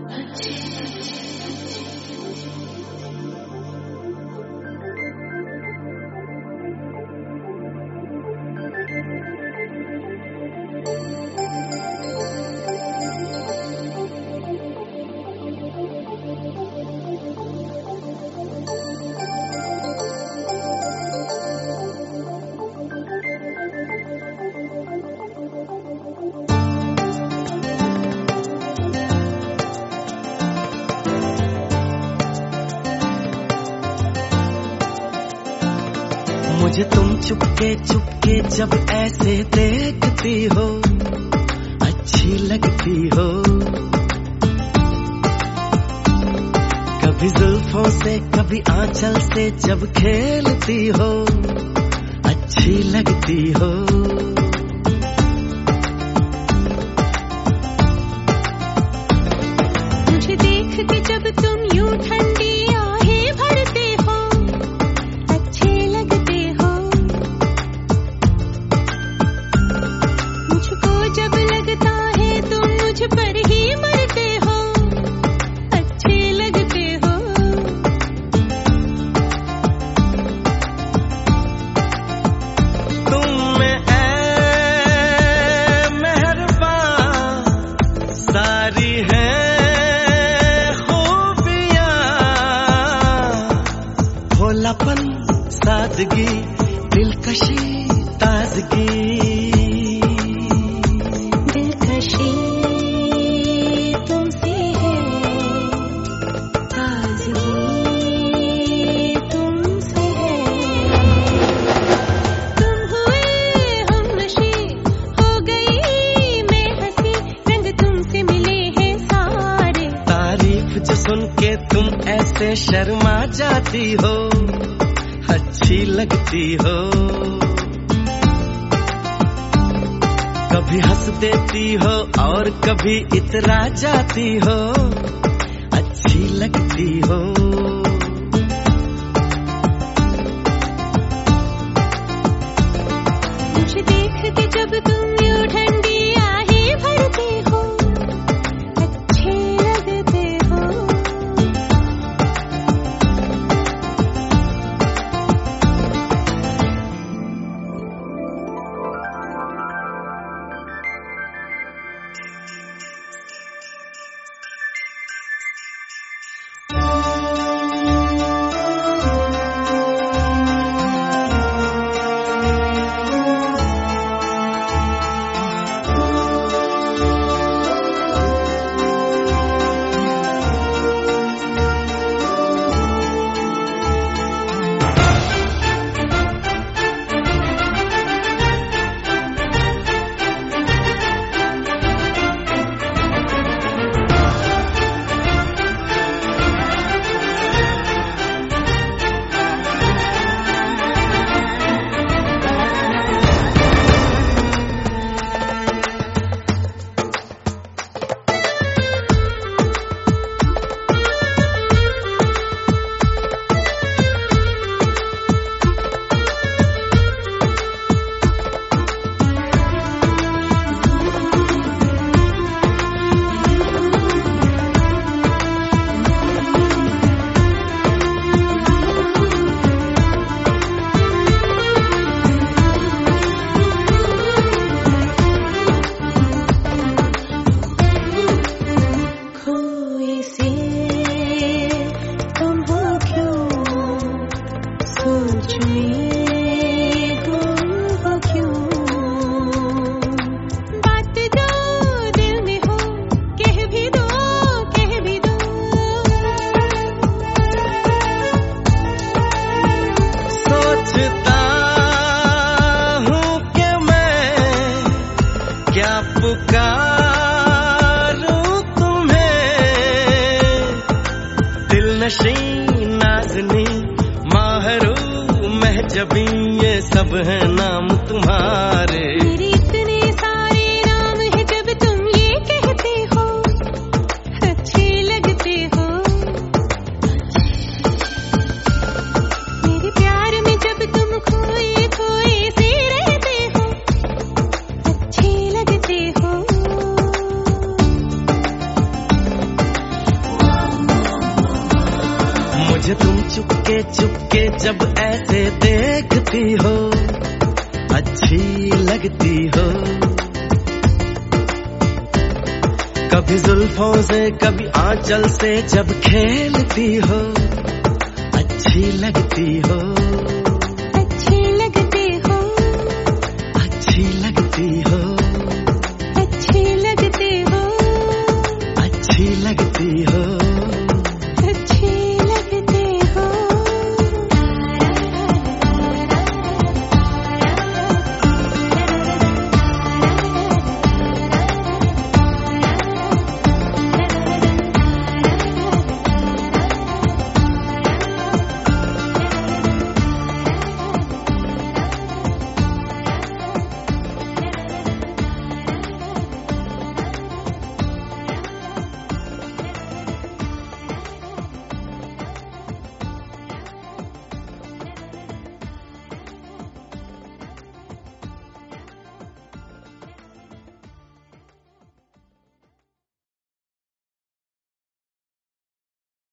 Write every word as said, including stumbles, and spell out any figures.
मुझे तुम चुपके चुपके जब ऐसे देखती हो अच्छी लगती हो, कभी जुल्फों से कभी आंचल से जब खेलती हो अच्छी लगती हो। मुझे देख के जब तुम यूं ठंडी आहें भरते हो अच्छे लगते हो, मुझको जब लगता है तुम मुझ पर ही मरते हो अच्छे लगते हो। तुम में ऐ मेहरबान सारी है भोलापन सादगी दिलकशी ताजगी, दिलकशी तुमसे है ताजगी तुमसे है। तुम हुए हमनशी हो गई मैं हंसी, रंग तुमसे मिले हैं सारे। तारीफ जो सुन के तुम ऐसे शर्मा जाती हो अच्छी लगती हो, कभी हंस देती हो और कभी इतरा जाती हो अच्छी लगती हो। मुझे देख के जब तुम यूं ठंडी आहें भरते हो अच्छे लगते हो। नशी नाज़नी माहरू महजबी ये सब है नाम तुम्हारे। मेरे इतने सारे नाम है जब तुम ये कहते हो अच्छे लगते हो। मेरे प्यार में जब तुम खोए खोए से रहते हो अच्छे लगते हो। चुपके चुपके जब ऐसे देखती हो, अच्छी लगती हो। कभी जुल्फों से कभी आंचल से जब खेलती हो, अच्छी लगती हो।